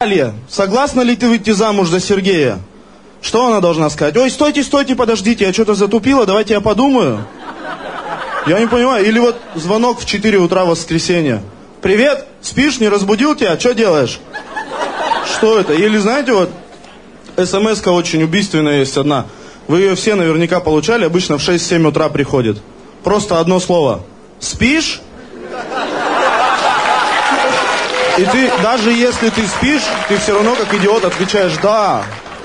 Согласна ли ты выйти замуж за Сергея? Что она должна сказать? Ой, стойте, стойте, подождите, я что-то затупила, давайте я подумаю. Я не понимаю. Или вот звонок в 4 утра в воскресенье. Привет, спишь, не разбудил тебя? Что делаешь? Что это? Или знаете, вот смс-ка очень убийственная есть одна. Вы ее все наверняка получали, обычно в 6-7 утра приходит. Просто одно слово. Спишь? И ты, даже если ты спишь, ты все равно как идиот отвечаешь «да».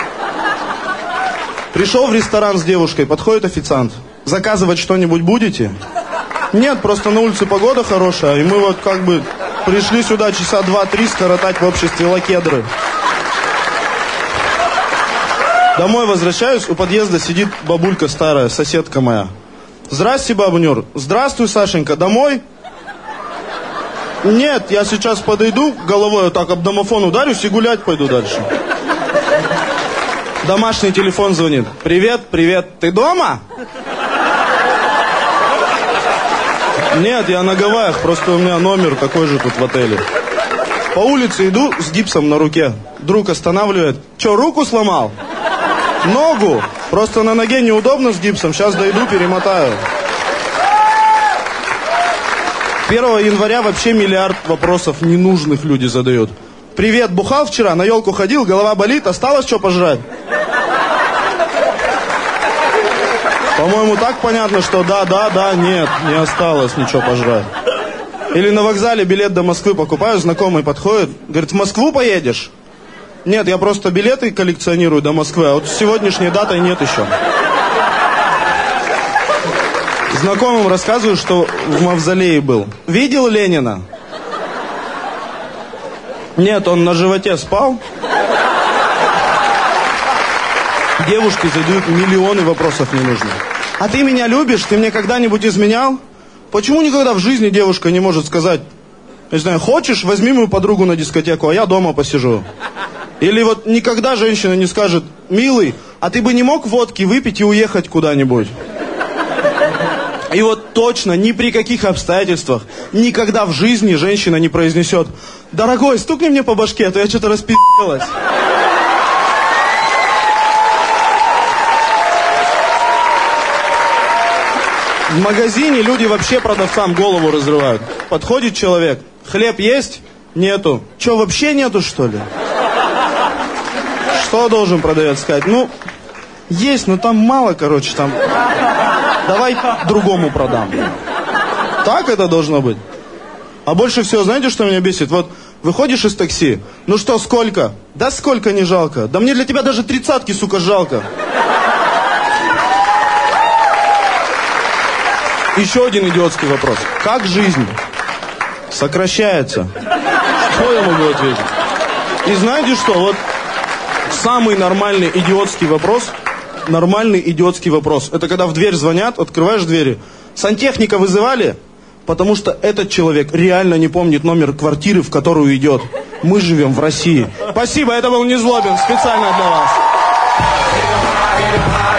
Пришел в ресторан с девушкой, подходит официант. Заказывать что-нибудь будете? Нет, просто на улице погода хорошая, и мы вот как бы пришли сюда часа 2-3 скоротать в обществе лакедры. Домой возвращаюсь, у подъезда сидит бабулька старая, соседка моя. Здрасте, баба Нюр. Здравствуй, Сашенька, домой? Нет, я сейчас подойду, головой вот так об домофон ударюсь и гулять пойду дальше. Домашний телефон звонит. Привет, привет, ты дома? Нет, я на Гавайях, просто у меня номер такой же тут в отеле. По улице иду с гипсом на руке. Друг останавливает. Че, руку сломал? Ногу. Просто на ноге неудобно с гипсом. Сейчас дойду, перемотаю. 1 января вообще миллиард вопросов ненужных люди задают. Привет, бухал вчера, на елку ходил, голова болит, осталось что пожрать? По-моему, так понятно, что да, нет, не осталось ничего пожрать. Или на вокзале билет до Москвы покупаю, знакомый подходит, говорит, в Москву поедешь? Нет, я просто билеты коллекционирую до Москвы, а вот с сегодняшней датой нет еще. Знакомым рассказываю, что в мавзолее был. Видел Ленина? Нет, он на животе спал. Девушки задают миллионы вопросов ненужных. А ты меня любишь? Ты мне когда-нибудь изменял? Почему никогда в жизни девушка не может сказать, не знаю, хочешь, возьми мою подругу на дискотеку, а я дома посижу? Или вот никогда женщина не скажет, милый, а ты бы не мог водки выпить и уехать куда-нибудь? И вот точно, ни при каких обстоятельствах, никогда в жизни женщина не произнесет, дорогой, стукни мне по башке, а то я что-то распи***лась. В магазине люди вообще продавцам голову разрывают. Подходит человек, хлеб есть? Нету. Че, вообще нету, что ли? Что должен продавец сказать? Ну, есть, но там мало, короче, там... Давай другому продам. Так это должно быть. А больше всего, знаете, что меня бесит? Вот выходишь из такси, ну что, сколько? Да сколько не жалко. Да мне для тебя даже 30-ки, сука, жалко. Еще один идиотский вопрос. Как жизнь сокращается? Что я могу ответить? И знаете что? Вот самый нормальный идиотский вопрос. Нормальный идиотский вопрос. Это когда в дверь звонят, открываешь двери. Сантехника вызывали? Потому что этот человек реально не помнит номер квартиры, в которую идет. Мы живем в России. Спасибо, это был Незлобин. Специально для вас.